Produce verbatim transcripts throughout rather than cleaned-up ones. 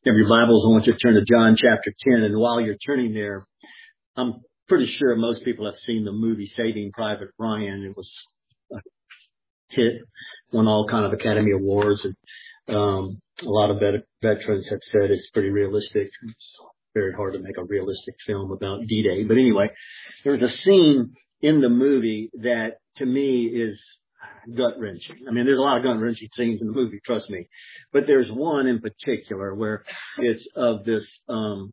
have your Bibles, I want you to turn to John chapter ten. And while you're turning there, I'm pretty sure most people have seen the movie Saving Private Ryan. It was a hit, won all kind of Academy Awards. And um, a lot of vet- veterans have said it's pretty realistic. It's very hard to make a realistic film about D-Day. But anyway, there's a scene in the movie that to me is gut-wrenching. I mean, there's a lot of gut-wrenching scenes in the movie, trust me. But there's one in particular where it's of this um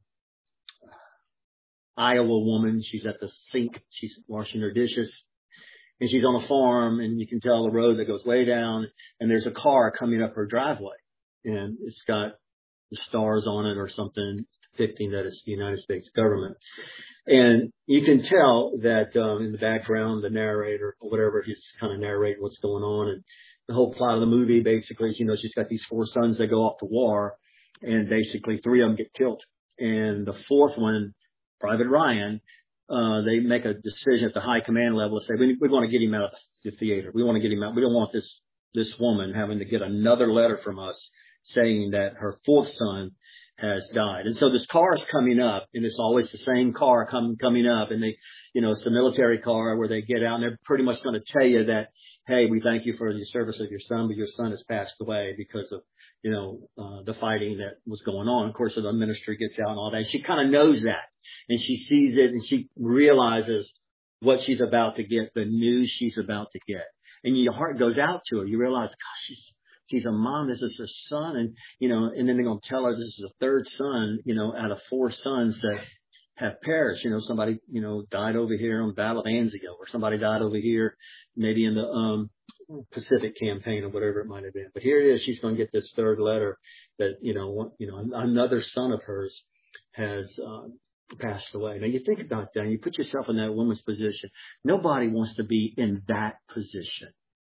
Iowa woman. She's at the sink. She's washing her dishes. And she's on a farm, and you can tell the road that goes way down. And there's a car coming up her driveway. And it's got the stars on it or something depicting that it's the United States government. And you can tell that um, in the background, the narrator or whatever, he's kind of narrating what's going on. And the whole plot of the movie basically is, you know, she's got these four sons that go off to war, and basically three of them get killed. And the fourth one, Private Ryan, uh, they make a decision at the high command level to say, we, we want to get him out of the theater. We want to get him out. We don't want this, this woman having to get another letter from us saying that her fourth son has died. And so this car is coming up, and it's always the same car come, coming up. And they, you know, it's the military car where they get out, and they're pretty much going to tell you that, hey, we thank you for the service of your son, but your son has passed away because of, you know, uh, the fighting that was going on. Of course, the ministry gets out and all that. She kind of knows that, and she sees it, and she realizes what she's about to get, the news she's about to get. And your heart goes out to her. You realize, gosh, she's, she's a mom. This is her son. And, you know, and then they're going to tell her this is the third son, you know, out of four sons that have perished. You know, somebody, you know, died over here on the Battle of Anzio, or somebody died over here, maybe in the, um, Pacific campaign or whatever it might have been. But here it is. She's going to get this third letter that, you know, one, you know, another son of hers has, um, passed away. Now you think about that and you put yourself in that woman's position. Nobody wants to be in that position.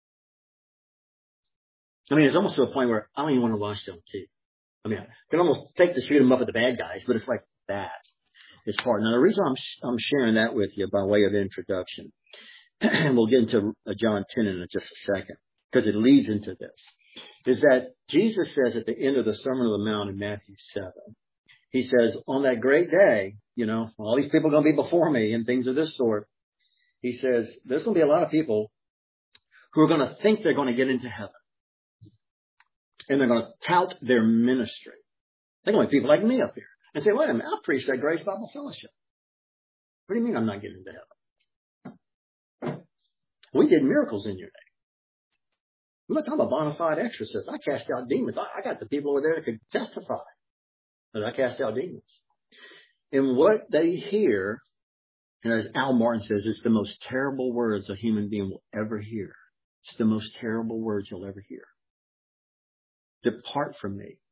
I mean, it's almost to a point where I don't even want to watch it on T V. I mean, I can almost take the shoot 'em up at the bad guys, but it's like that. It's hard. Now, the reason I'm I'm sharing that with you by way of introduction, and we'll get into John ten in just a second, because it leads into this, is that Jesus says at the end of the Sermon on the Mount in Matthew seven, he says, on that great day, you know, all these people are going to be before me and things of this sort. He says, there's going to be a lot of people who are going to think they're going to get into heaven. And they're going to tout their ministry. They're going to be people like me up here and say, wait a minute, I preach that Grace Bible Fellowship. What do you mean I'm not getting into heaven? We did miracles in your name. Look, I'm a bona fide exorcist. I cast out demons. I, I got the people over there that could testify that I cast out demons. And what they hear, and as Al Martin says, it's the most terrible words a human being will ever hear. It's the most terrible words you'll ever hear. Depart from me.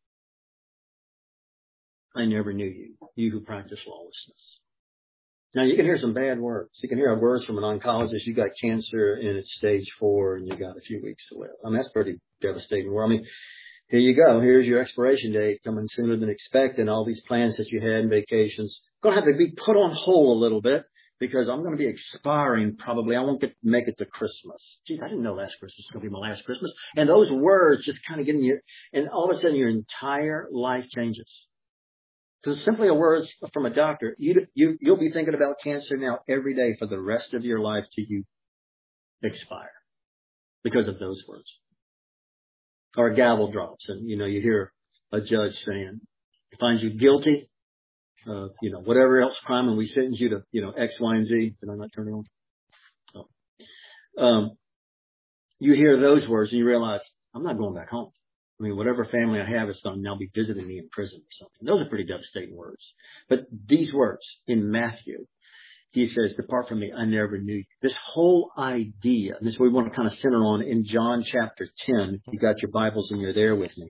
I never knew you, you who practice lawlessness. Now, you can hear some bad words. You can hear words from an oncologist. You got cancer and it's stage four and you got a few weeks to live. I mean, that's pretty devastating. I mean, here you go. Here's your expiration date coming sooner than expected. All these plans that you had and vacations going to have to be put on hold a little bit because I'm going to be expiring probably. I won't get to make it to Christmas. Geez, I didn't know last Christmas was going to be my last Christmas. And those words just kind of get in your, and all of a sudden your entire life changes. Because it's simply a word from a doctor. You, you, you'll be thinking about cancer now every day for the rest of your life till you expire because of those words. Or a gavel drops and, you know, you hear a judge saying, he finds you guilty of, you know, whatever else crime, and we sentence you to, you know, X, Y, and Z. Did I not turn it on? Oh. Um, you hear those words and you realize, I'm not going back home. I mean, whatever family I have is going to now be visiting me in prison or something. Those are pretty devastating words. But these words in Matthew, he says, depart from me, I never knew you. This whole idea, and this is what we want to kind of center on in John chapter ten. You got your Bibles and you're there with me.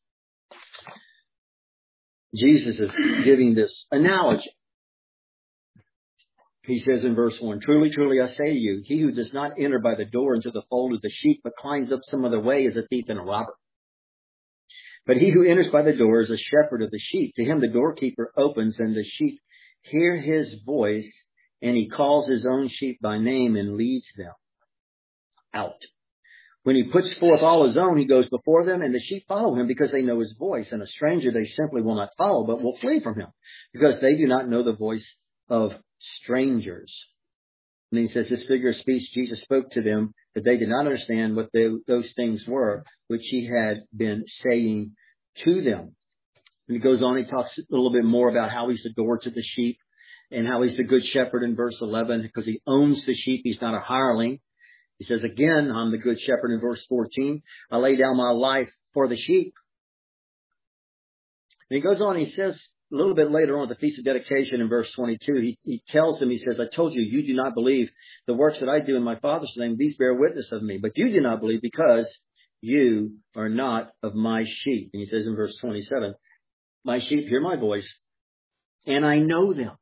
Jesus is giving this analogy. He says in verse one, truly, truly, I say to you, he who does not enter by the door into the fold of the sheep, but climbs up some other way is a thief and a robber. But he who enters by the door is a shepherd of the sheep. To him the doorkeeper opens, and the sheep hear his voice, and he calls his own sheep by name and leads them out. When he puts forth all his own, he goes before them, and the sheep follow him because they know his voice. And a stranger they simply will not follow, but will flee from him because they do not know the voice of strangers. And he says, this figure of speech, Jesus spoke to them, that they did not understand what they, those things were, which he had been saying to them. And he goes on, he talks a little bit more about how he's the door to the sheep and how he's the good shepherd in verse eleven, because he owns the sheep. He's not a hireling. He says, again, I'm the good shepherd in verse fourteen. I lay down my life for the sheep. And he goes on, he says a little bit later on at the Feast of Dedication in verse twenty-two, he, he tells them, he says, I told you, you do not believe the works that I do in my Father's name. These bear witness of me. But you do not believe because you are not of my sheep. And he says in verse twenty-seven, my sheep hear my voice, and I know them,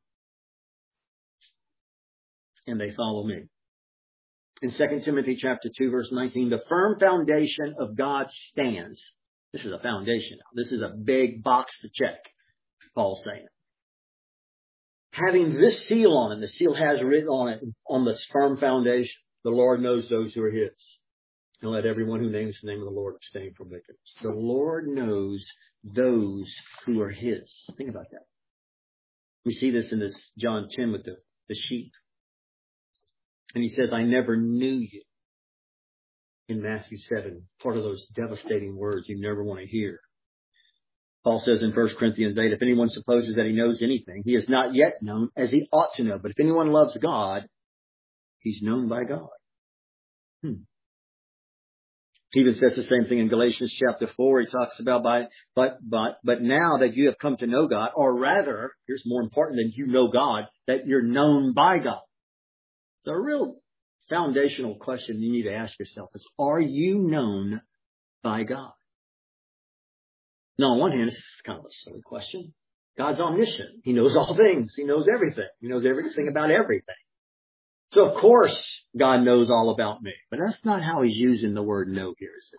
and they follow me. In Second Timothy chapter two, verse nineteen, the firm foundation of God stands. This is a foundation. This is a big box to check, Paul's saying. Having this seal on it, the seal has written on it, on this firm foundation, the Lord knows those who are his. And let everyone who names the name of the Lord abstain from wickedness. The Lord knows those who are his. Think about that. We see this in this John ten with the, the sheep. And he says, I never knew you. In Matthew seven, part of those devastating words you never want to hear. Paul says in First Corinthians eight, if anyone supposes that he knows anything, he is not yet known as he ought to know. But if anyone loves God, he's known by God. Hmm. He even says the same thing in Galatians chapter four. He talks about, by, but, but, but now that you have come to know God, or rather, here's more important than you know God, that you're known by God. The real foundational question you need to ask yourself is, are you known by God? Now, on one hand, it's kind of a silly question. God's omniscient. He knows all things. He knows everything. He knows everything about everything. So, of course, God knows all about me. But that's not how he's using the word know here, is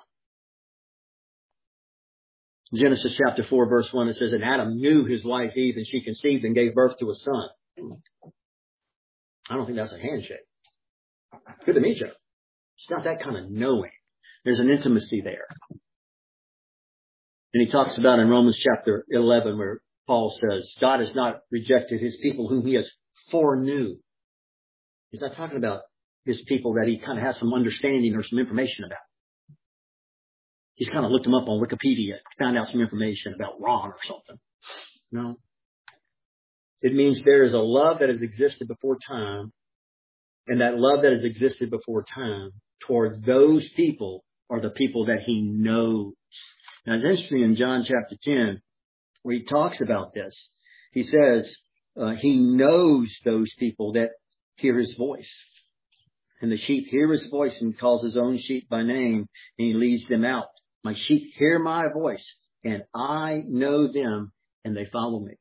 it? Genesis chapter four, verse one, it says, and Adam knew his wife Eve, and she conceived and gave birth to a son. I don't think that's a handshake. Good to meet you. It's not that kind of knowing. There's an intimacy there. And he talks about in Romans chapter eleven where Paul says, God has not rejected his people whom he has foreknew. He's not talking about his people that he kind of has some understanding or some information about. He's kind of looked them up on Wikipedia, found out some information about Ron or something. No. It means there is a love that has existed before time, and that love that has existed before time toward those people are the people that he knows. Now, it's interesting in John chapter ten, where he talks about this. He says uh, he knows those people that hear his voice. And the sheep hear his voice and calls his own sheep by name, and he leads them out. My sheep hear my voice, and I know them, and they follow me.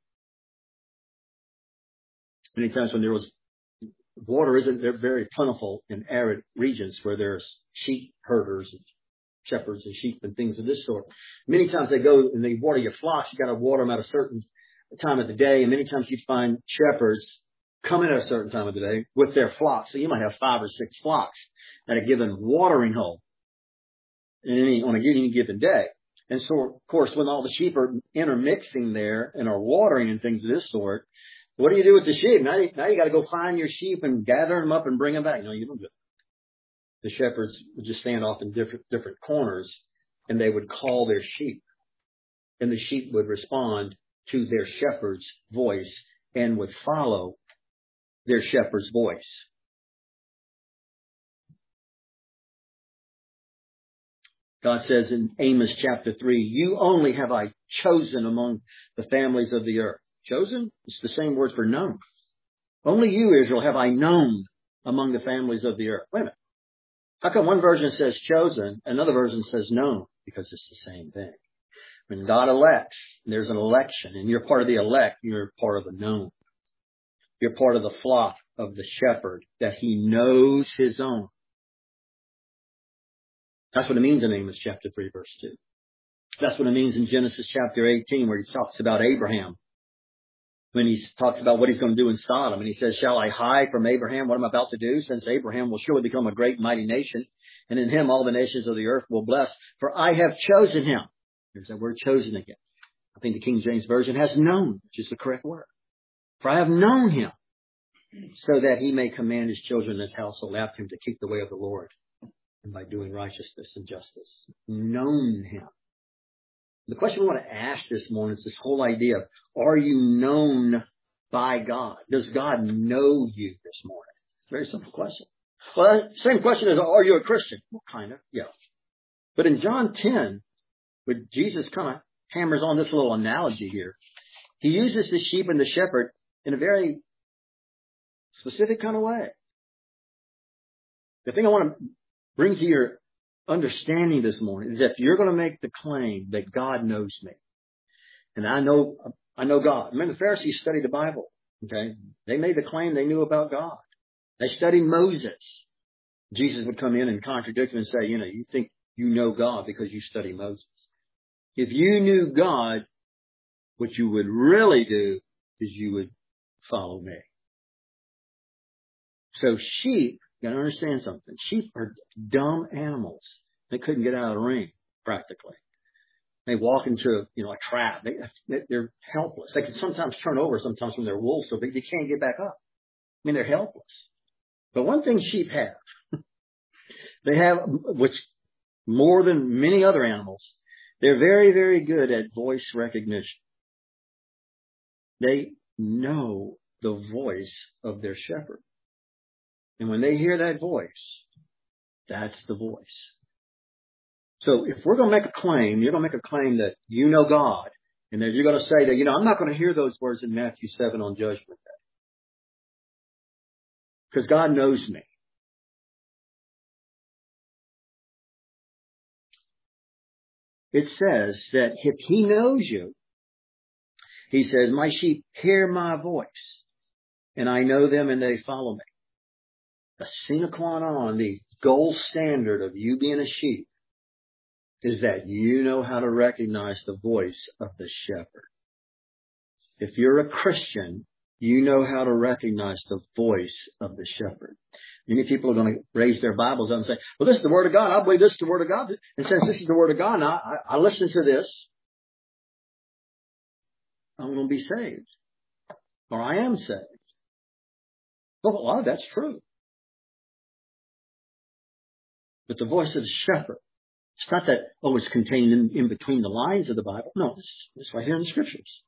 Many times when there was water, isn't they're very plentiful in arid regions where there's sheep herders and shepherds and sheep and things of this sort. Many times they go and they water your flocks. You got to water them at a certain time of the day. And many times you'd find shepherds coming at a certain time of the day with their flocks. So you might have five or six flocks at a given watering hole in any, on a any given day. And so, of course, when all the sheep are intermixing there and are watering and things of this sort, what do you do with the sheep? Now you, now you got to go find your sheep and gather them up and bring them back. No, you don't do it. The shepherds would just stand off in different, different corners, and they would call their sheep. And the sheep would respond to their shepherd's voice and would follow their shepherd's voice. God says in Amos chapter three, you only have I chosen among the families of the earth. Chosen? It's the same word for known. Only you, Israel, have I known among the families of the earth. Wait a minute. How come one version says chosen, another version says known? Because it's the same thing. When God elects, there's an election, and you're part of the elect, you're part of the known. You're part of the flock of the shepherd, that he knows his own. That's what it means in Amos chapter three, verse two. That's what it means in Genesis chapter eighteen, where he talks about Abraham. When he talks about what he's going to do in Sodom, and he says, shall I hide from Abraham what I'm about to do, since Abraham will surely become a great mighty nation, And in him all the nations of the earth will bless. For I have chosen him. There's that word chosen again. I think the King James Version has known, which is the correct word. For I have known him, so that he may command his children in his household after him to keep the way of the Lord, and by doing righteousness and justice. Known him. The question we want to ask this morning is this whole idea of, are you known by God? Does God know you this morning? It's a very simple question. Well, same question as, are you a Christian? Well, kind of, yeah. But in John ten, when Jesus kind of hammers on this little analogy here, he uses the sheep and the shepherd in a very specific kind of way. The thing I want to bring to your understanding this morning is that if you're going to make the claim that God knows me, and I know, I know God. Remember, the Pharisees studied the Bible. Okay. They made the claim they knew about God. They studied Moses. Jesus would come in and contradict them and say, you know, you think you know God because you study Moses. If you knew God, what you would really do is you would follow me. So sheep, you got to understand something. Sheep are dumb animals. They couldn't get out of the ring, practically. They walk into, you know, a trap. They, they're helpless. They can sometimes turn over sometimes when they're wolves, so they, they can't get back up. I mean, they're helpless. But one thing sheep have, they have, which more than many other animals, they're very, very good at voice recognition. They know the voice of their shepherd. And when they hear that voice, that's the voice. So if we're going to make a claim, you're going to make a claim that you know God, and that you're going to say that, you know, I'm not going to hear those words in Matthew seven on Judgment Day. Because God knows me. It says that if he knows you, he says, my sheep hear my voice, and I know them and they follow me. The sine qua non, the gold standard of you being a sheep, is that you know how to recognize the voice of the shepherd. If you're a Christian, you know how to recognize the voice of the shepherd. Many people are going to raise their Bibles up and say, well, this is the Word of God. I believe this is the Word of God. And since this is the Word of God, now I, I listen to this, I'm going to be saved. Or I am saved. Well, a lot of that's true. But the voice of the shepherd, it's not that, oh, it's contained in, in between the lines of the Bible. No, it's, it's right here in the Scriptures.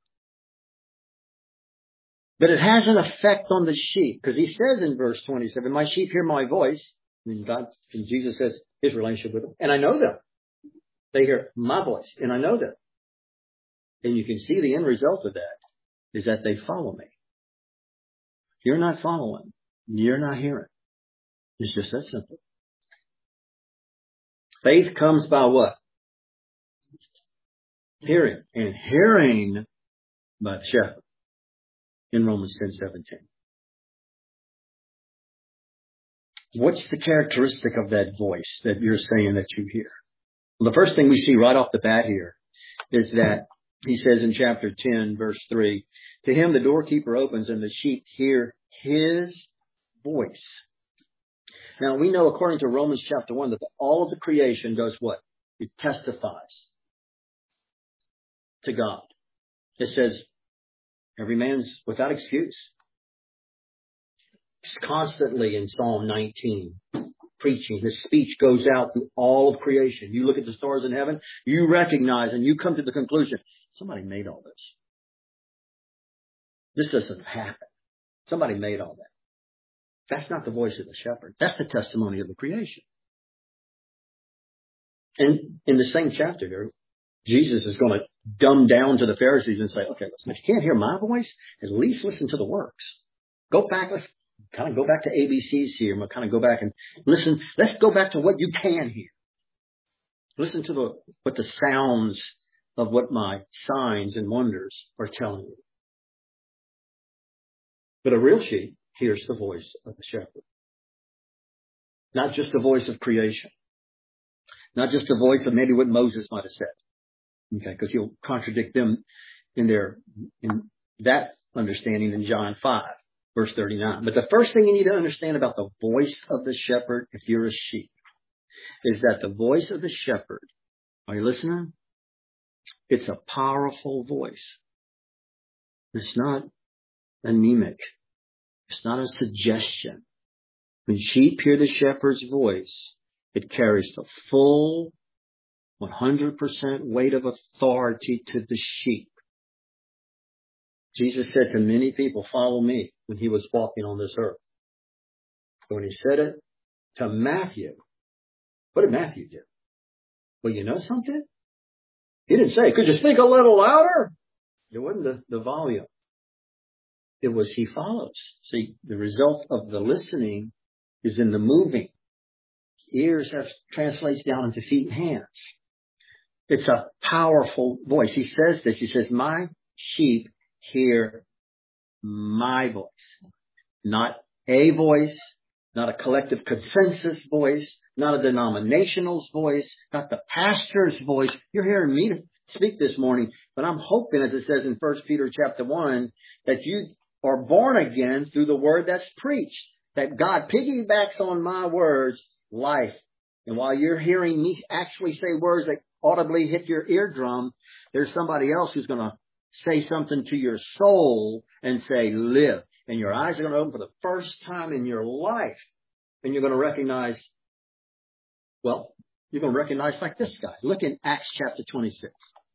But it has an effect on the sheep, because he says in verse twenty-seven, my sheep hear my voice. And God, and Jesus says his relationship with them. And I know them. They hear my voice, and I know them. And you can see the end result of that is that they follow me. You're not following. You're not hearing. It's just that simple. Faith comes by what? Hearing. And hearing by the shepherd. In Romans ten seventeen. What's the characteristic of that voice that you're saying that you hear? Well, the first thing we see right off the bat here is that he says in chapter ten, verse three, to him the doorkeeper opens and the sheep hear his voice. Now we know according to Romans chapter one that all of the creation does what? It testifies to God. It says every man's without excuse. He's constantly in Psalm nineteen preaching. His speech goes out through all of creation. You look at the stars in heaven, you recognize and you come to the conclusion, somebody made all this. This doesn't happen. Somebody made all that. That's not the voice of the shepherd. That's the testimony of the creation. And in the same chapter here, Jesus is going to dumb down to the Pharisees and say, okay, listen, if you can't hear my voice, at least listen to the works. Go back, let's kind of go back to A B Cs here. We'll kind of go back and listen. Let's go back to what you can hear. Listen to the what the sounds of what my signs and wonders are telling you. But a real sheep hears the voice of the shepherd. Not just the voice of creation. Not just the voice of maybe what Moses might have said. Okay, because he'll contradict them in their in that understanding in John five, verse thirty-nine. But the first thing you need to understand about the voice of the shepherd, if you're a sheep, is that the voice of the shepherd, are you listening? It's a powerful voice. It's not anemic. It's not a suggestion. When sheep hear the shepherd's voice, it carries the full one hundred percent weight of authority to the sheep. Jesus said to many people, follow me, when he was walking on this earth. But when he said it to Matthew, what did Matthew do? Well, you know something? He didn't say, could you speak a little louder? It wasn't the, the volume. It was he follows. See, the result of the listening is in the moving. Ears have translates down into feet and hands. It's a powerful voice. He says this. He says, my sheep hear my voice. Not a voice, not a collective consensus voice, not a denominational's voice, not the pastor's voice. You're hearing me speak this morning, but I'm hoping, as it says in First Peter chapter one, that you are born again through the word that's preached, that God piggybacks on my words, life. And while you're hearing me actually say words that audibly hit your eardrum, there's somebody else who's going to say something to your soul and say, live. And your eyes are going to open for the first time in your life. And you're going to recognize, well, you're going to recognize like this guy. Look in Acts chapter twenty-six.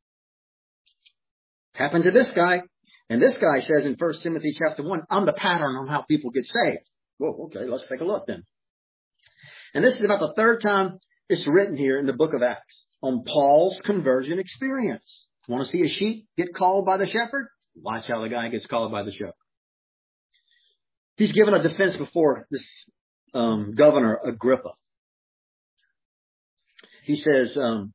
Happened to this guy. And this guy says in First Timothy chapter one, I'm the pattern on how people get saved. Whoa, okay, let's take a look then. And this is about the third time it's written here in the book of Acts on Paul's conversion experience. Want to see a sheep get called by the shepherd? Watch how the guy gets called by the shepherd. He's given a defense before this um, governor Agrippa. He says, um,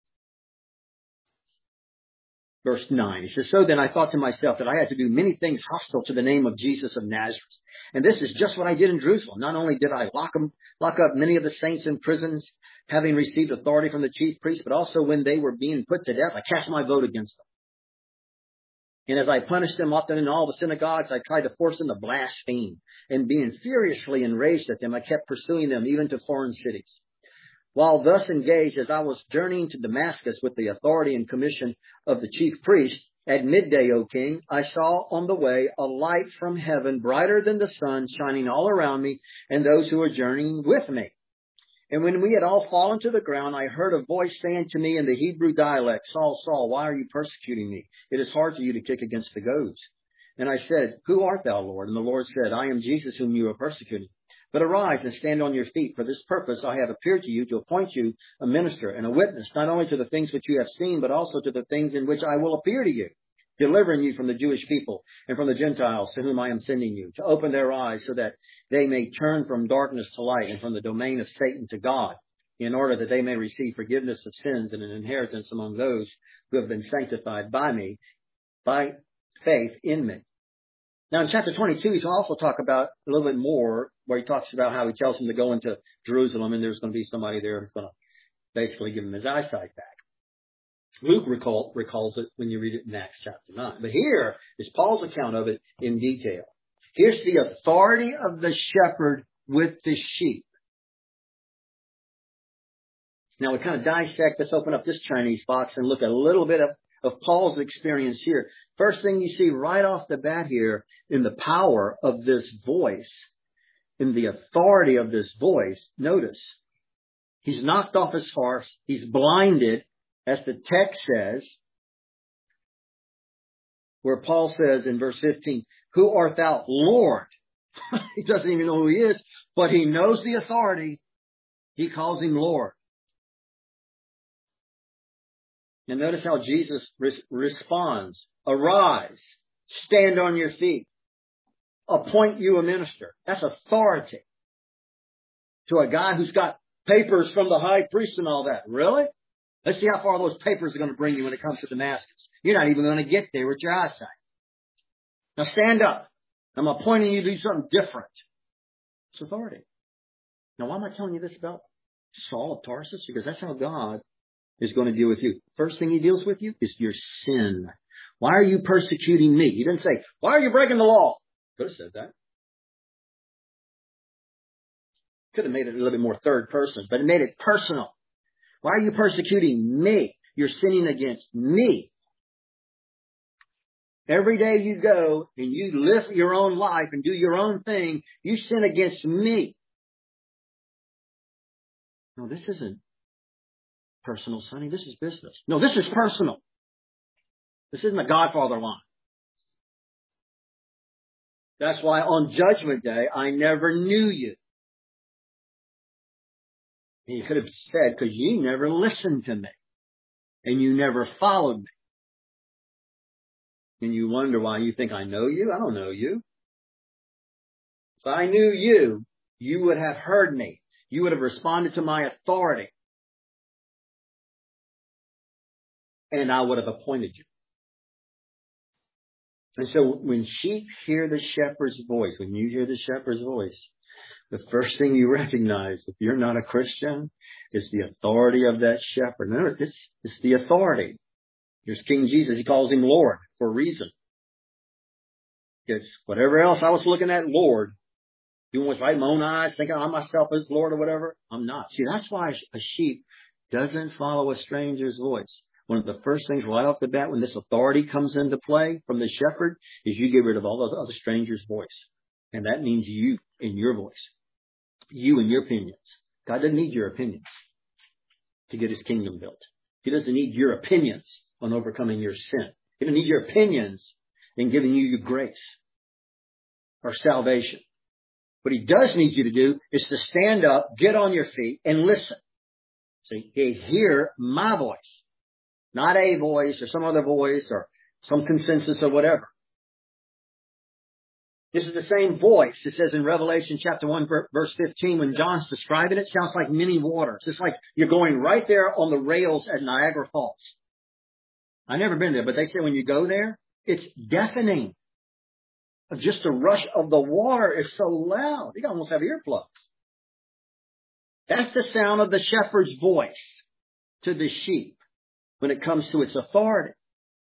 verse nine, he says, so then I thought to myself that I had to do many things hostile to the name of Jesus of Nazareth. And this is just what I did in Jerusalem. Not only did I lock them, lock up many of the saints in prisons, having received authority from the chief priests, but also when they were being put to death, I cast my vote against them. And as I punished them often in all the synagogues, I tried to force them to blaspheme. And being furiously enraged at them, I kept pursuing them even to foreign cities. While thus engaged, as I was journeying to Damascus with the authority and commission of the chief priest, at midday, O king, I saw on the way a light from heaven, brighter than the sun, shining all around me and those who were journeying with me. And when we had all fallen to the ground, I heard a voice saying to me in the Hebrew dialect, Saul, Saul, why are you persecuting me? It is hard for you to kick against the goads. And I said, who art thou, Lord? And the Lord said, I am Jesus whom you are persecuting. But arise and stand on your feet. For this purpose I have appeared to you to appoint you a minister and a witness, not only to the things which you have seen, but also to the things in which I will appear to you, delivering you from the Jewish people and from the Gentiles to whom I am sending you, to open their eyes so that they may turn from darkness to light and from the domain of Satan to God, in order that they may receive forgiveness of sins and an inheritance among those who have been sanctified by me, by faith in me. Now in chapter twenty-two, he's also talk about a little bit more, where he talks about how he tells them to go into Jerusalem and there's going to be somebody there who's going to basically give him his eyesight back. Luke recall, recalls it when you read it in Acts chapter nine. But here is Paul's account of it in detail. Here's the authority of the shepherd with the sheep. Now we kind of dissect, let's open up this Chinese box and look at a little bit of, of Paul's experience here. First thing you see right off the bat here in the power of this voice, in the authority of this voice, notice, he's knocked off his horse, he's blinded, as the text says, where Paul says in verse fifteen, who art thou, Lord? He doesn't even know who he is, but he knows the authority. He calls him Lord. And notice how Jesus res- responds. Arise, stand on your feet, appoint you a minister. That's authority to a guy who's got papers from the high priest and all that. Really? Let's see how far those papers are going to bring you when it comes to Damascus. You're not even going to get there with your eyesight. Now stand up. I'm appointing you to do something different. It's authority. Now why am I telling you this about Saul of Tarsus? Because that's how God is going to deal with you. First thing he deals with you is your sin. Why are you persecuting me? He didn't say, why are you breaking the law? Could have said that. Could have made it a little bit more third person, but it made it personal. Why are you persecuting me? You're sinning against me. Every day you go and you live your own life and do your own thing, you sin against me. No, this isn't personal, Sonny. This is business. No, this is personal. This isn't the Godfather line. That's why on Judgment Day, I never knew you. And you could have said, because you never listened to me. And you never followed me. And you wonder why you think I know you? I don't know you. If I knew you, you would have heard me. You would have responded to my authority. And I would have appointed you. And so when sheep hear the shepherd's voice, when you hear the shepherd's voice, the first thing you recognize, if you're not a Christian, is the authority of that shepherd. No, it's, it's the authority. Here's King Jesus. He calls him Lord for a reason. Because whatever else I was looking at, Lord, doing what's right in my own eyes, thinking I myself as Lord or whatever, I'm not. See, that's why a sheep doesn't follow a stranger's voice. One of the first things right off the bat when this authority comes into play from the shepherd is you get rid of all those other strangers' voice. And that means you and your voice. You and your opinions. God doesn't need your opinions to get his kingdom built. He doesn't need your opinions on overcoming your sin. He doesn't need your opinions in giving you your grace or salvation. What he does need you to do is to stand up, get on your feet, and listen. See, he hear my voice. Not a voice or some other voice or some consensus or whatever. This is the same voice. It says in Revelation chapter one, verse fifteen, when John's describing it, it sounds like many waters. It's like you're going right there on the rails at Niagara Falls. I've never been there, but they say when you go there, it's deafening. Just the rush of the water is so loud. You almost have earplugs. That's the sound of the shepherd's voice to the sheep when it comes to its authority.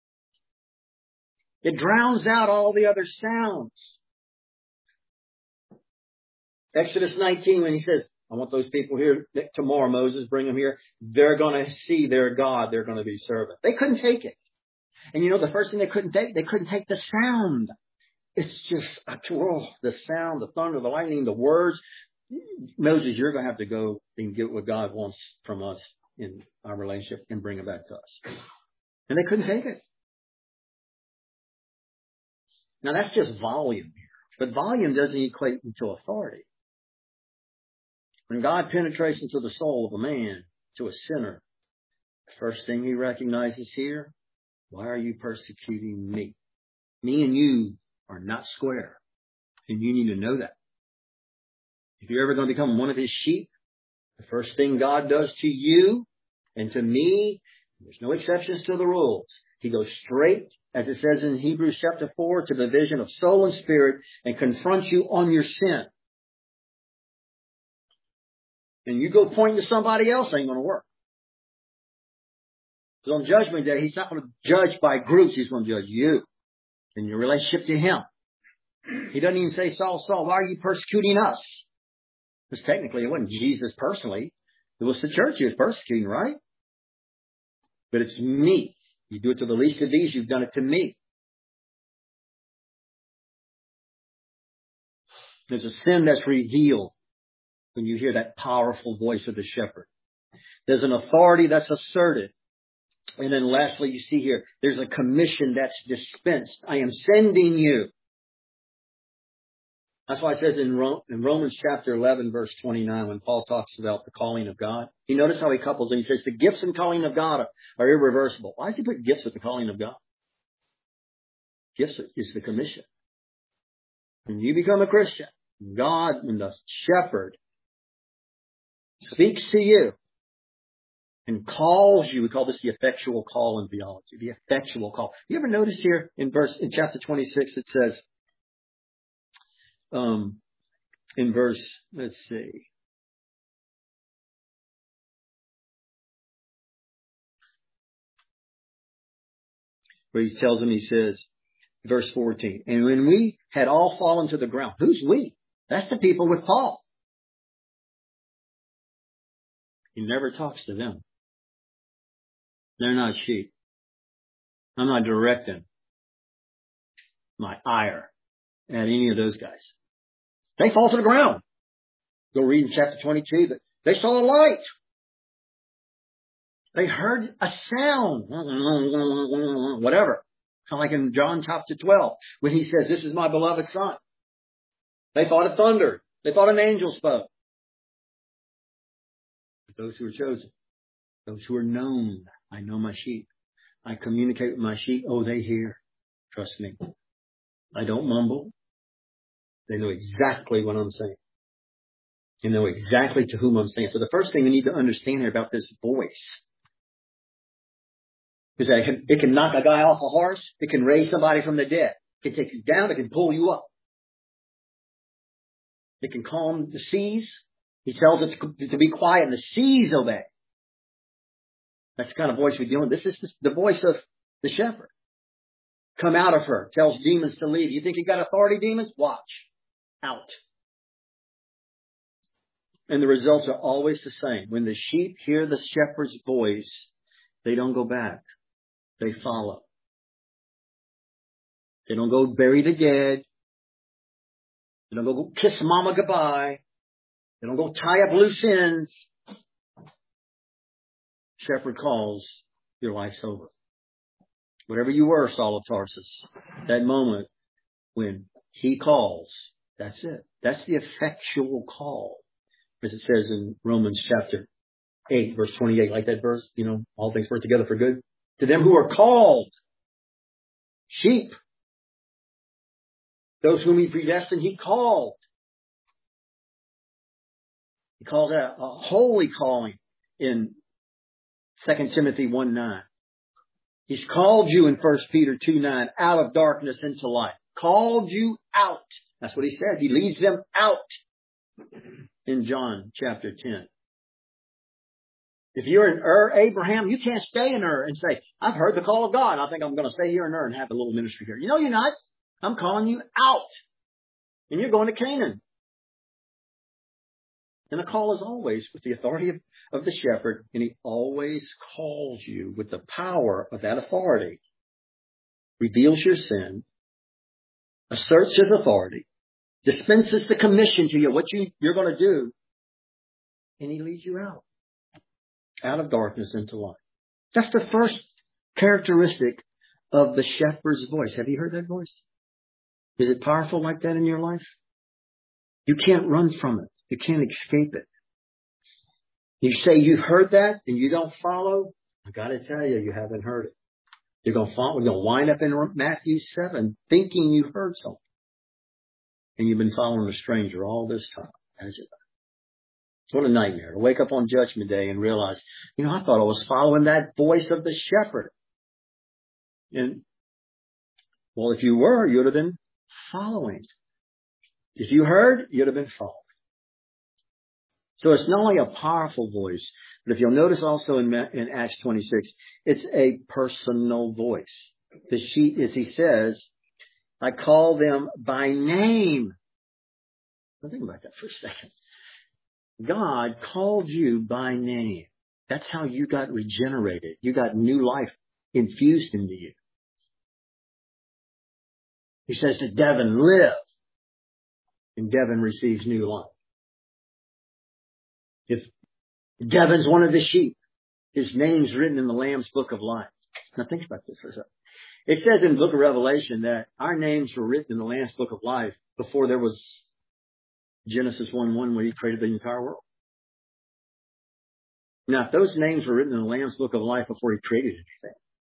It drowns out all the other sounds. Exodus nineteen, when he says, I want those people here tomorrow, Moses, bring them here. They're going to see their God. They're going to be servant. They couldn't take it. And you know, the first thing they couldn't take, they couldn't take the sound. It's just, oh, the sound, the thunder, the lightning, the words. Moses, you're going to have to go and get what God wants from us in our relationship and bring it back to us. And they couldn't take it. Now that's just volume here. But volume doesn't equate to authority. When God penetrates into the soul of a man, to a sinner, the first thing he recognizes here, why are you persecuting me? Me and you are not square. And you need to know that. If you're ever going to become one of his sheep, the first thing God does to you and to me, there's no exceptions to the rules. He goes straight, as it says in Hebrews chapter four, to the vision of soul and spirit and confronts you on your sin. And you go point to somebody else, ain't going to work. Because on Judgment Day, he's not going to judge by groups. He's going to judge you in your relationship to him. He doesn't even say, Saul, Saul, why are you persecuting us? Because technically it wasn't Jesus personally. It was the church he was persecuting, right? But it's me. You do it to the least of these, you've done it to me. There's a sin that's revealed when you hear that powerful voice of the shepherd. There's an authority that's asserted. And then lastly, you see here, there's a commission that's dispensed. I am sending you. That's why it says in Romans chapter eleven, verse twenty-nine, when Paul talks about the calling of God, you notice how he couples it. He says the gifts and calling of God are, are irreversible. Why does he put gifts with the calling of God? Gifts is the commission. When you become a Christian, God and the shepherd speaks to you and calls you. We call this the effectual call in theology. The effectual call. You ever notice here in verse in chapter twenty-six it says, um, in verse, let's see. Where he tells him, he says, verse fourteen, and when we had all fallen to the ground, who's we? That's the people with Paul. He never talks to them. They're not sheep. I'm not directing my ire at any of those guys. They fall to the ground. Go read in chapter twenty-two that they saw a light. They heard a sound. Whatever. Kind of like in John chapter twelve when he says, this is my beloved son. They thought it thundered. They thought an angel spoke. But those who are chosen, those who are known, I know my sheep. I communicate with my sheep. Oh, they hear. Trust me. I don't mumble. They know exactly what I'm saying. They know exactly to whom I'm saying. So the first thing we need to understand here about this voice is that it can, it can knock a guy off a horse. It can raise somebody from the dead. It can take you down. It can pull you up. It can calm the seas. He tells it to, to be quiet and the seas obey. That's the kind of voice we deal with. This is the voice of the shepherd. Come out of her. Tells demons to leave. You think you got authority, demons? Watch. Out. And the results are always the same. When the sheep hear the shepherd's voice, they don't go back. They follow. They don't go bury the dead. They don't go kiss mama goodbye. They don't go tie up loose ends. Shepherd calls, your life's over. Whatever you were, Saul of Tarsus, that moment when he calls, that's it. That's the effectual call. As it says in Romans chapter eight, verse twenty-eight, like that verse, you know, all things work together for good. To them who are called, sheep, those whom he predestined, he called. He calls that a holy calling in Second Timothy one nine. He's called you in First Peter two nine out of darkness into light. Called you out. That's what he said. He leads them out in John chapter ten. If you're in Ur, Abraham, you can't stay in Ur and say, I've heard the call of God. I think I'm going to stay here in Ur and have a little ministry here. You know you're not. I'm calling you out. And you're going to Canaan. And the call is always with the authority of, of the shepherd. And he always calls you with the power of that authority. Reveals your sin. Asserts his authority. Dispenses the commission to you, what you, you're going to do. And he leads you out. Out of darkness into light. That's the first characteristic of the shepherd's voice. Have you heard that voice? Is it powerful like that in your life? You can't run from it. You can't escape it. You say you've heard that and you don't follow. I got to tell you, you haven't heard it. You're going to follow. You're going to wind up in Matthew seven thinking you heard something. And you've been following a stranger all this time. Has it? What a nightmare to wake up on Judgment Day and realize, you know, I thought I was following that voice of the shepherd. And, well, if you were, you'd have been following. If you heard, you'd have been following. So it's not only a powerful voice, but if you'll notice also in, in Acts twenty-six, it's a personal voice. The sheep, as he says, I call them by name. Now think about that for a second. God called you by name. That's how you got regenerated. You got new life infused into you. He says to Devin, live. And Devin receives new life. If Devin's one of the sheep, his name's written in the Lamb's Book of Life. Now think about this for a second. It says in the book of Revelation that our names were written in the Lamb's Book of Life before there was Genesis one one, where he created the entire world. Now, if those names were written in the Lamb's Book of Life before he created anything,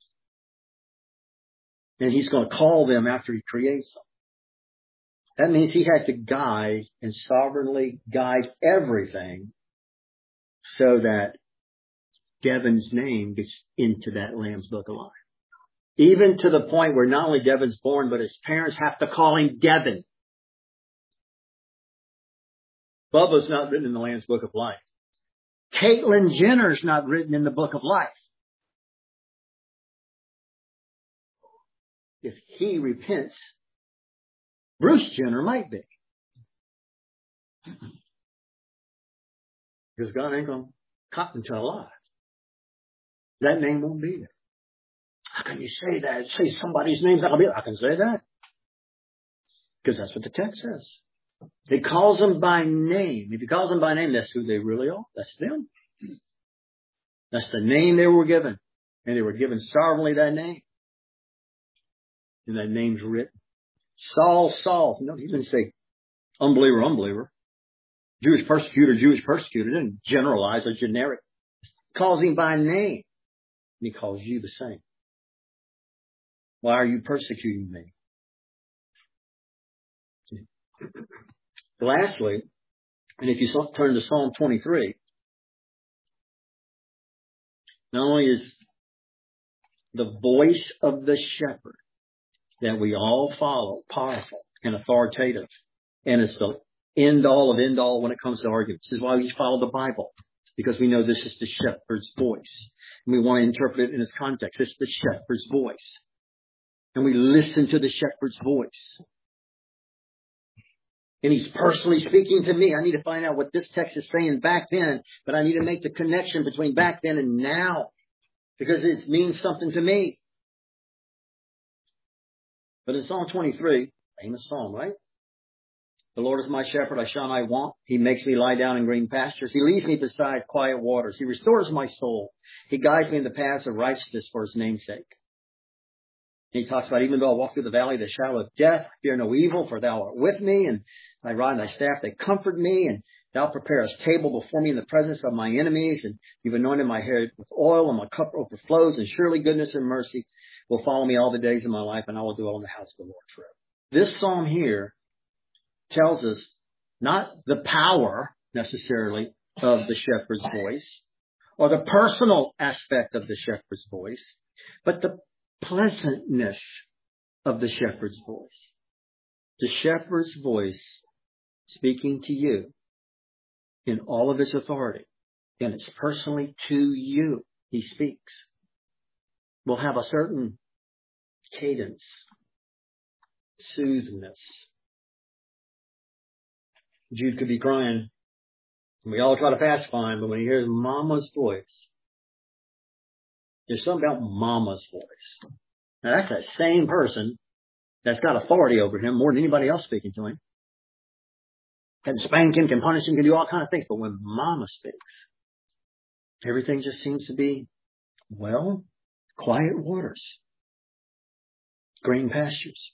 and he's going to call them after he creates them, that means he had to guide and sovereignly guide everything so that Devin's name gets into that Lamb's Book of Life. Even to the point where not only Devin's born, but his parents have to call him Devin. Bubba's not written in the Lamb's Book of Life. Caitlyn Jenner's not written in the Book of Life. If he repents, Bruce Jenner might be. Because God ain't going to cottontail alive. That name won't be there. How can you say that? Say somebody's name's not going to be there. I can say that. Because that's what the text says. He calls them by name. If he calls them by name, that's who they really are. That's them. That's the name they were given. And they were given sovereignly that name. And that name's written. Saul, Saul. No, he didn't say unbeliever, unbeliever. Jewish persecutor, Jewish persecutor. He didn't generalize or generic. He calls him by name. And he calls you the same. Why are you persecuting me? Lastly, and if you turn to Psalm twenty-three, not only is the voice of the shepherd that we all follow powerful and authoritative, and it's the end all of end all when it comes to arguments. This is why we follow the Bible, because we know this is the shepherd's voice. And we want to interpret it in its context. It's the shepherd's voice. And we listen to the shepherd's voice. And he's personally speaking to me. I need to find out what this text is saying back then, but I need to make the connection between back then and now, because it means something to me. But in Psalm twenty-three, famous psalm, right? The Lord is my shepherd, I shall not want. He makes me lie down in green pastures. He leads me beside quiet waters. He restores my soul. He guides me in the paths of righteousness for his name's sake. He talks about, even though I walk through the valley of the shadow of death, fear no evil, for thou art with me, and thy rod and thy staff, they comfort me, and thou preparest a table before me in the presence of my enemies, and you've anointed my head with oil, and my cup overflows, and surely goodness and mercy will follow me all the days of my life, and I will dwell in the house of the Lord forever. This psalm here tells us not the power necessarily of the shepherd's voice, or the personal aspect of the shepherd's voice, but the pleasantness of the shepherd's voice. The shepherd's voice speaking to you in all of its authority, and it's personally to you he speaks, will have a certain cadence, soothness. Jude could be crying, and we all try to pacify him, but when he hears Mama's voice, there's something about Mama's voice. Now that's that same person that's got authority over him more than anybody else speaking to him. Can spank him, can punish him, can do all kinds of things. But when Mama speaks, everything just seems to be, well, quiet waters, green pastures.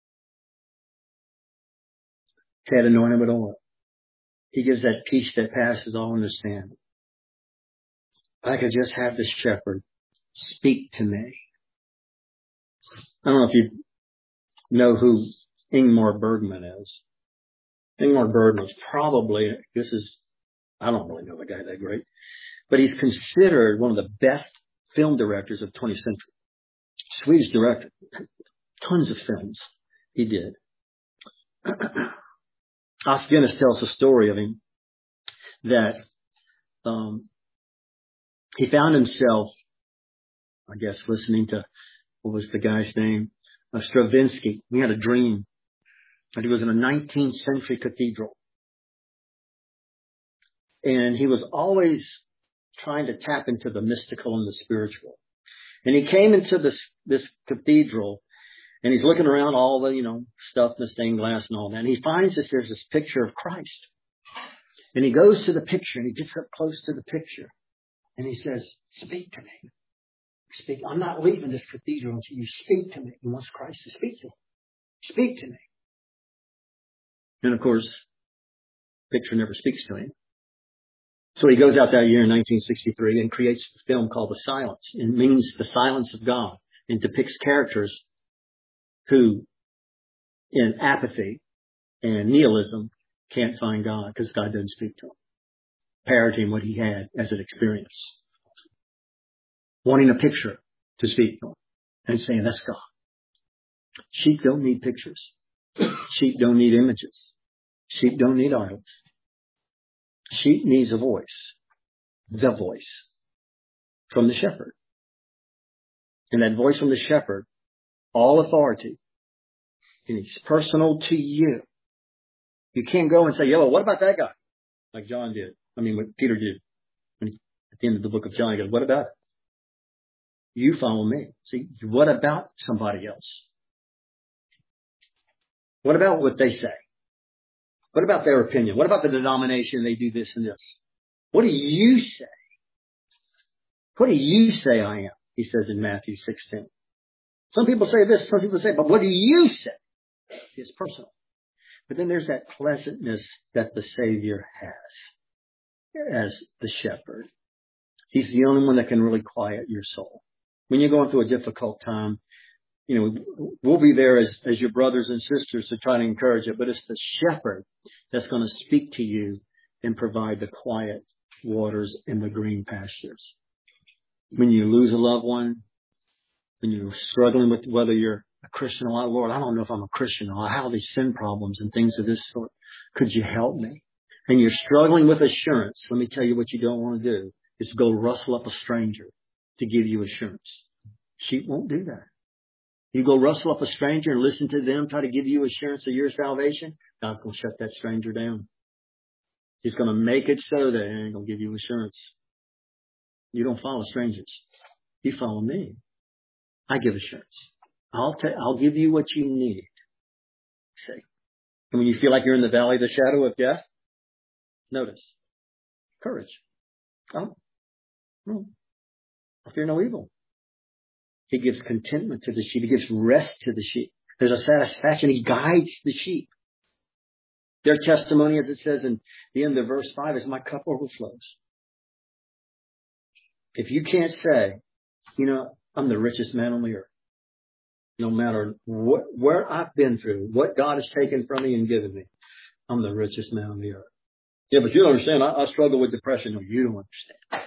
Head anointed with oil. He gives that peace that passes all understanding. I could just have the shepherd speak to me. I don't know if you know who Ingmar Bergman is. Ingmar Bergman was probably, this is, I don't really know the guy that great, but he's considered one of the best film directors of the twentieth century. Swedish director. Tons of films he did. Os Guinness tells a story of him that um, he found himself, I guess, listening to, what was the guy's name? Uh, Stravinsky. He had a dream that he was in a nineteenth century cathedral. And he was always trying to tap into the mystical and the spiritual. And he came into this, this cathedral, and he's looking around all the, you know, stuff, the stained glass and all that. And he finds that there's this picture of Christ. And he goes to the picture, and he gets up close to the picture. And he says, speak to me. Speak. I'm not leaving this cathedral until you speak to me. He wants Christ to speak to him. Speak to me. And of course, the picture never speaks to him. So he goes out that year in nineteen sixty-three and creates a film called The Silence. It means the silence of God, and depicts characters who, in apathy and nihilism, can't find God because God doesn't speak to them. Parroting what he had as an experience. Wanting a picture to speak to him and saying, that's God. Sheep don't need pictures. Sheep don't need images. Sheep don't need idols. Sheep needs a voice. The voice from the shepherd. And that voice from the shepherd, all authority, and it's personal to you. You can't go and say, yo, what about that guy? Like John did. I mean, what Peter did when he the end of the book of John. He goes, what about it? You follow me. See, what about somebody else? What about what they say? What about their opinion? What about the denomination? They do this and this. What do you say? What do you say I am? He says in Matthew sixteen. Some people say this, some people say, but what do you say? It's personal. But then there's that pleasantness that the Savior has as the shepherd. He's the only one that can really quiet your soul. When you're going through a difficult time, you know, we'll be there as, as your brothers and sisters to try to encourage it, but it's the shepherd that's going to speak to you and provide the quiet waters and the green pastures. When you lose a loved one, when you're struggling with whether you're a Christian or not, Lord, I don't know if I'm a Christian or I have these sin problems and things of this sort. Could you help me? And you're struggling with assurance. Let me tell you what you don't want to do is go rustle up a stranger to give you assurance. Sheep won't do that. You go rustle up a stranger and listen to them try to give you assurance of your salvation, God's going to shut that stranger down. He's going to make it so that he ain't going to give you assurance. You don't follow strangers. You follow me. I give assurance. I'll ta- I'll give you what you need. See? And when you feel like you're in the valley of the shadow of death, notice. Courage. Oh, no. I fear no evil. He gives contentment to the sheep. He gives rest to the sheep. There's a satisfaction. He guides the sheep. Their testimony, as it says in the end of verse five, is my cup overflows. If you can't say, you know, I'm the richest man on the earth, no matter what, where I've been through, what God has taken from me and given me, I'm the richest man on the earth. Yeah, but you don't understand. I, I struggle with depression. No, you don't understand.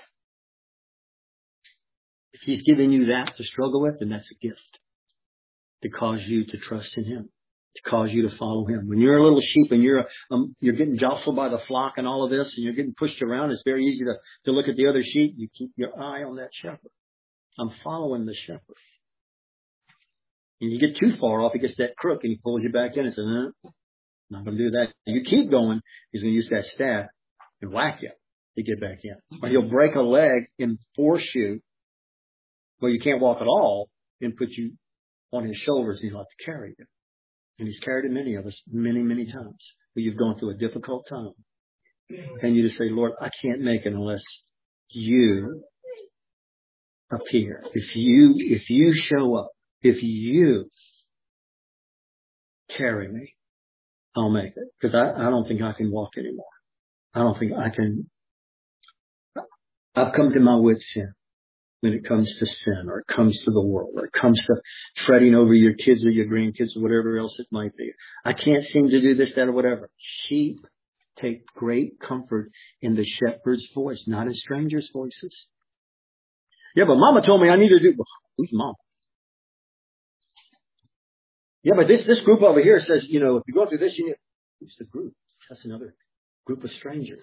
If He's given you that to struggle with, then that's a gift to cause you to trust in Him, to cause you to follow Him. When you're a little sheep and you're um, you're getting jostled by the flock and all of this, and you're getting pushed around, it's very easy to, to look at the other sheep. You keep your eye on that shepherd. I'm following the shepherd. And you get too far off, he gets that crook and he pulls you back in and says, no, I'm not going to do that. You keep going, he's going to use that staff and whack you to get back in. Or he'll break a leg and force you where you can't walk at all and put you on his shoulders and he'll have to carry you. And he's carried it many of us many, many times. Where you've gone through a difficult time. And you just say, Lord, I can't make it unless you appear. If you, if you show up, if you carry me, I'll make it. Because I, I don't think I can walk anymore. I don't think I can. I've come to my wit's end when it comes to sin, or it comes to the world, or it comes to fretting over your kids or your grandkids or whatever else it might be. I can't seem to do this, that, or whatever. Sheep take great comfort in the shepherd's voice, not in strangers' voices. Yeah, but Mama told me I need to do. Well, who's Mama? Yeah, but this this group over here says, you know, if you go through this, you need. Who's the group? That's another group of strangers.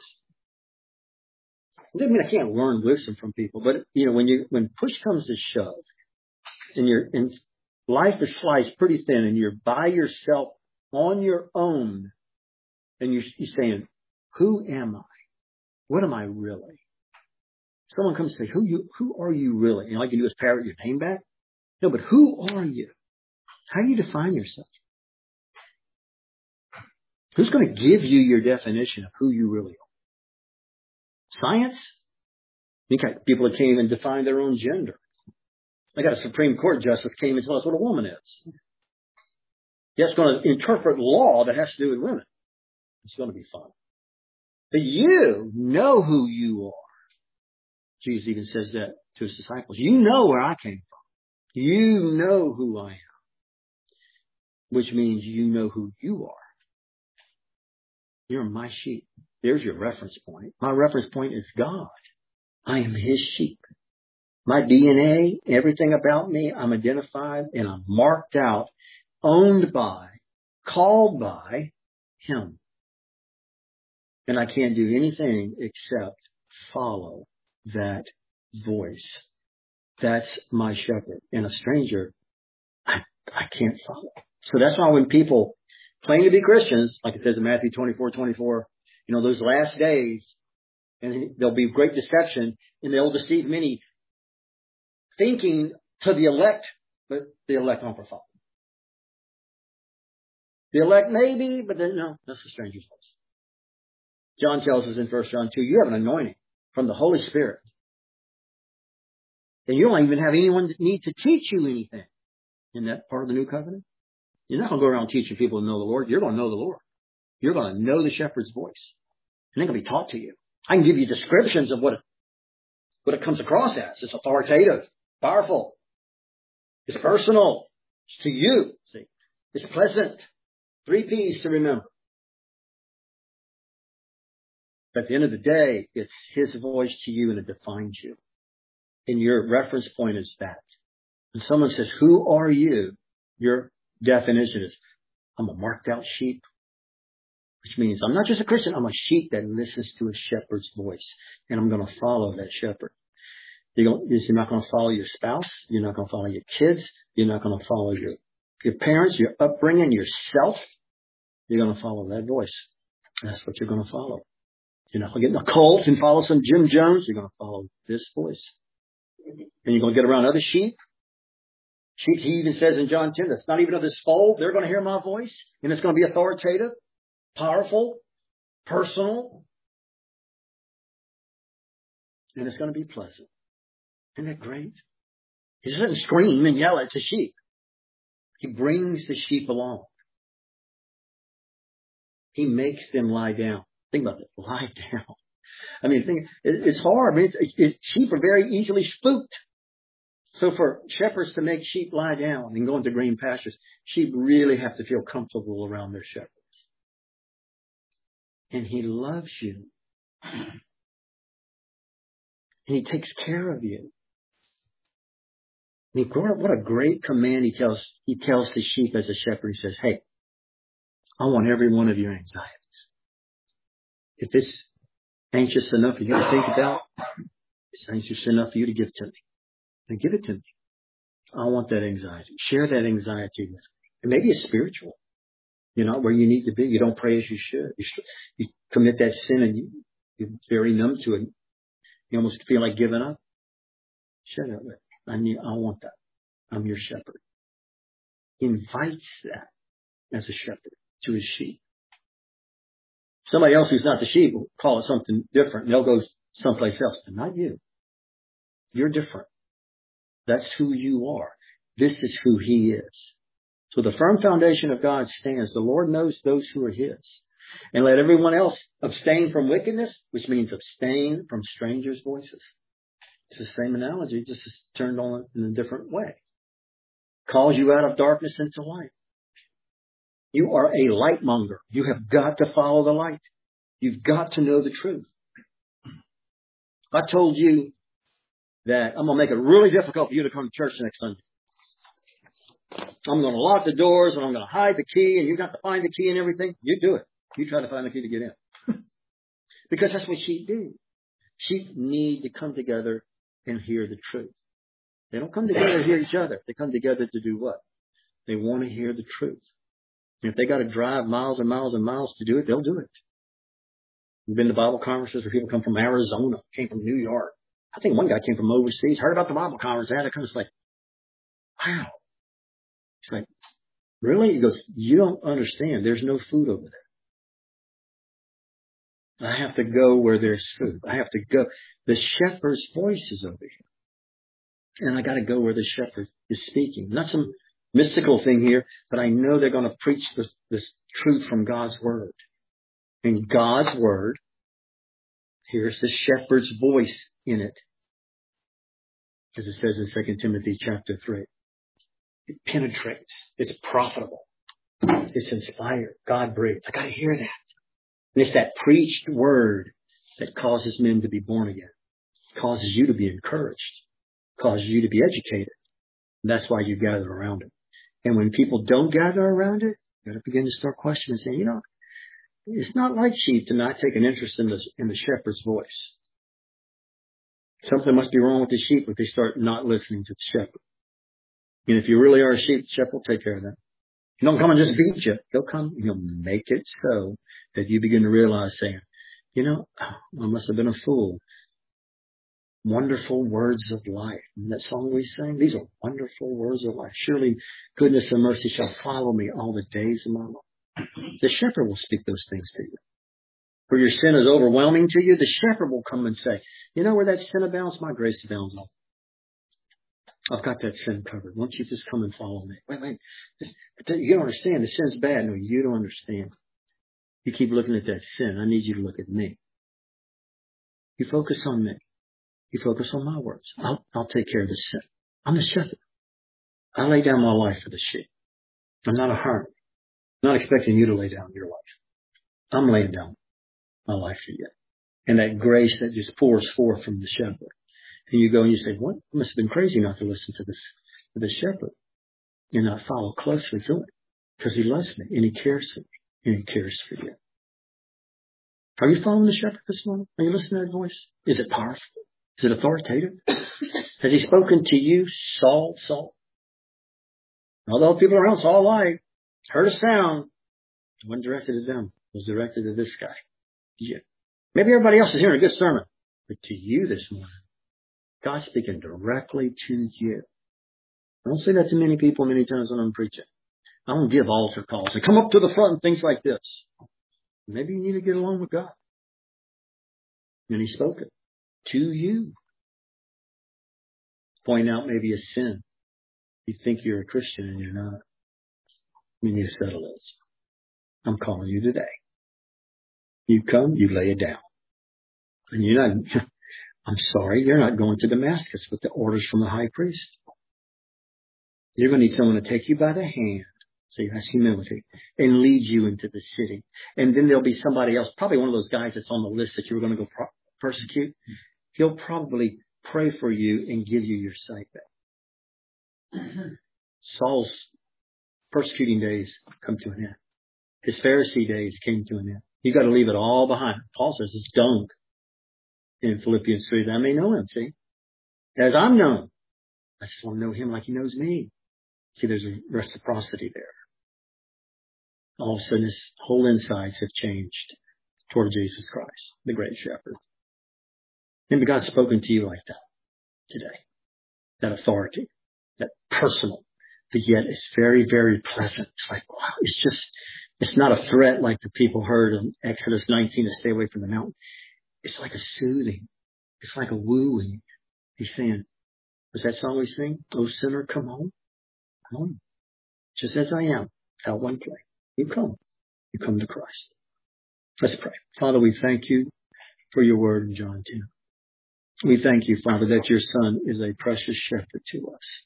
It doesn't mean I can't learn wisdom from people, but you know, when you when push comes to shove, and you're and life is sliced pretty thin, and you're by yourself on your own, and you're, you're saying, "Who am I? What am I really?" Someone comes and say, "Who you? Who are you really?" And all you can do is parrot your name back. No, but who are you? How do you define yourself? Who's going to give you your definition of who you really are? Science? You got people that can't even define their own gender. I got a Supreme Court justice came and told us what a woman is. Yeah, it's going to interpret law that has to do with women. It's going to be fun. But you know who you are. Jesus even says that to his disciples. You know where I came from. You know who I am. Which means you know who you are. You're my sheep. There's your reference point. My reference point is God. I am His sheep. My D N A, everything about me, I'm identified and I'm marked out, owned by, called by Him. And I can't do anything except follow that voice. That's my shepherd. And a stranger, I, I can't follow. So that's why when people claim to be Christians, like it says in Matthew twenty-four twenty-four, you know, those last days, And there'll be great deception, and they'll deceive many, thinking to the elect, but the elect won't follow. The elect maybe, but then no, that's a stranger's voice. John tells us in First John two, you have an anointing from the Holy Spirit. And you don't even have anyone that need to teach you anything in that part of the new covenant. You're not going to go around teaching people to know the Lord. You're going to know the Lord. You're going to know the shepherd's voice. And they're going to be taught to you. I can give you descriptions of what it, what it comes across as. It's authoritative, powerful. It's personal. It's to you. See, it's pleasant. Three P's to remember. But at the end of the day, it's His voice to you, and it defines you. And your reference point is that. When someone says, who are you? Your definition is, I'm a marked out sheep. Which means I'm not just a Christian, I'm a sheep that listens to a shepherd's voice. And I'm going to follow that shepherd. You're not going to follow your spouse. You're not going to follow your kids. You're not going to follow your, your parents, your upbringing, yourself. You're going to follow that voice. That's what you're going to follow. You're not going to get in a cult and follow some Jim Jones. You're going to follow this voice. And you're going to get around other sheep. Sheep, he even says in John ten, that's not even of this fold. They're going to hear my voice. And it's going to be authoritative, powerful, personal. And it's going to be pleasant. Isn't that great? He doesn't scream and yell at the sheep. He brings the sheep along. He makes them lie down. Think about it. Lie down. I mean, think, it, it's hard. I mean, it, it, sheep are very easily spooked. So for shepherds to make sheep lie down and go into green pastures, sheep really have to feel comfortable around their shepherds. And He loves you. And He takes care of you. I mean, what a great command He tells, He tells the sheep as a shepherd. He says, hey, I want every one of your anxieties. If it's anxious enough for you to think about, it's anxious enough for you to give to me. Then give it to me. I want that anxiety. Share that anxiety with me. And maybe it's spiritual. You're not where you need to be. You don't pray as you should. You, should, you commit that sin and you, you're very numb to it. You almost feel like giving up. Share that with me. I need, I want that. I'm your shepherd. He invites that as a shepherd to his sheep. Somebody else who's not the sheep will call it something different. And they'll go someplace else. But not you. You're different. That's who you are. This is who He is. So the firm foundation of God stands. The Lord knows those who are His. And let everyone else abstain from wickedness, which means abstain from strangers' voices. It's the same analogy, just turned on in a different way. Calls you out of darkness into light. You are a light monger. You have got to follow the light. You've got to know the truth. I told you that I'm going to make it really difficult for you to come to church next Sunday. I'm going to lock the doors and I'm going to hide the key and you got to find the key and everything. You do it. You try to find the key to get in. Because that's what sheep do. Sheep need to come together and hear the truth. They don't come together to hear each other. They come together to do what? They want to hear the truth. And if they got to drive miles and miles and miles to do it, they'll do it. You've been to Bible conferences where people come from Arizona, came from New York. I think one guy came from overseas, heard about the Bible conference, and it comes like, wow. It's like, really? He goes, you don't understand. There's no food over there. I have to go where there's food. I have to go. The shepherd's voice is over here. And I got to go where the shepherd is speaking. Not some mystical thing here, but I know they're going to preach this, this truth from God's Word. And God's Word, here's the shepherd's voice in it. As it says in Second Timothy chapter three. It penetrates. It's profitable. It's inspired. God breathed. I got to hear that. And it's that preached word that causes men to be born again. Causes you to be encouraged. Causes you to be educated. And that's why you gather around it. And when people don't gather around it, you got to begin to start questioning and saying, you know, it's not like sheep to not take an interest in the, in the shepherd's voice. Something must be wrong with the sheep if they start not listening to the shepherd. And if you really are a sheep, the shepherd will take care of that. He don't come and just beat you. He'll come and he'll make it so that you begin to realize saying, You know, I must have been a fool. Wonderful words of life. And that song we sang, these are wonderful words of life. Surely goodness and mercy shall follow me all the days of my life. The shepherd will speak those things to you. Where your sin is overwhelming to you, the shepherd will come and say, you know where that sin abounds? My grace abounds all. I've got that sin covered. Won't you just come and follow me? Wait, wait. You don't understand. The sin's bad. No, you don't understand. You keep looking at that sin. I need you to look at me. You focus on me. You focus on my words. I'll, I'll take care of the sin. I'm the shepherd. I lay down my life for the sheep. I'm not a hermit. I'm not expecting you to lay down your life. I'm laying down my life for you. And that grace that just pours forth from the shepherd. And you go and you say, what? I must have been crazy not to listen to this, to the shepherd and not follow closely to him. Because he loves me and he cares for me and he cares for you. Are you following the shepherd this morning? Are you listening to that voice? Is it powerful? Is it authoritative? Has he spoken to you, Saul, Saul? All those people around Saul alive heard a sound. It wasn't directed at them. It was directed to this guy. Yeah. Maybe everybody else is hearing a good sermon. But to you this morning, God's speaking directly to you. I don't say that to many people many times when I'm preaching. I don't give altar calls and come up to the front and things like this. Maybe you need to get along with God. And he spoke it to you. Point out maybe a sin. You think you're a Christian and you're not. You need to settle this. I'm calling you today. You come, you lay it down. And you're not, I'm sorry, you're not going to Damascus with the orders from the high priest. You're going to need someone to take you by the hand. See, that's humility. And lead you into the city. And then there'll be somebody else, probably one of those guys that's on the list that you were going to go pro- persecute. He'll probably pray for you and give you your sight back. Saul's persecuting days come to an end. His Pharisee days came to an end. You got to leave it all behind. Paul says it's dung in Philippians three. I may know him, see? As I'm known. I just want to know him like he knows me. See, there's a reciprocity there. All of a sudden, his whole insides have changed toward Jesus Christ, the great shepherd. Maybe God's spoken to you like that today. That authority, that personal, but yet it's very, very pleasant. It's like, wow, it's just, it's not a threat like the people heard in Exodus nineteen to stay away from the mountain. It's like a soothing. It's like a wooing. He's saying, was that song we sing? Oh, sinner, come home. Come home. Just as I am, without one play. You come. You come to Christ. Let's pray. Father, we thank you for your word in John ten. We thank you, Father, that your Son is a precious shepherd to us.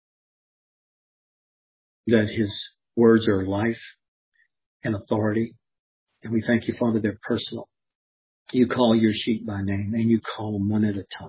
That his words are life and authority. And we thank you, Father, they're personal. You call your sheep by name and you call them one at a time.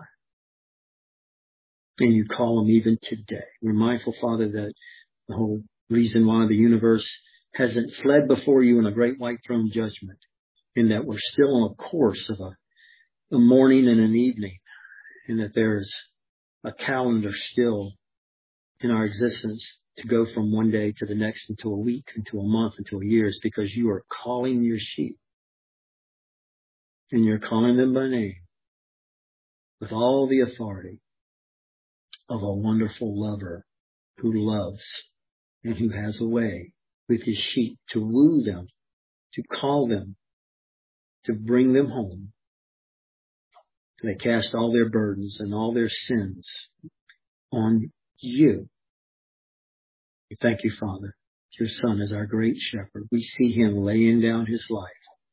And you call them even today. We're mindful, Father, that the whole reason why the universe hasn't fled before you in a great white throne judgment, in that we're still on a course of a, a morning and an evening, and that there's a calendar still in our existence to go from one day to the next, into a week, into a month, into a year, is because you are calling your sheep. And you're calling them by name with all the authority of a wonderful lover who loves and who has a way with his sheep to woo them, to call them, to bring them home. They cast all their burdens and all their sins on you. We thank you, Father. Your Son is our great shepherd. We see him laying down his life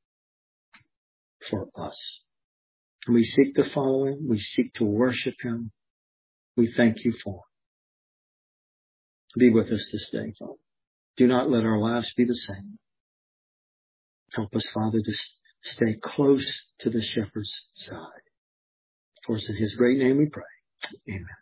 for us. And we seek to follow him. We seek to worship him. We thank you for him. Be with us this day, Father. Do not let our lives be the same. Help us, Father, to stay close to the shepherd's side. For it's in his great name we pray. Amen.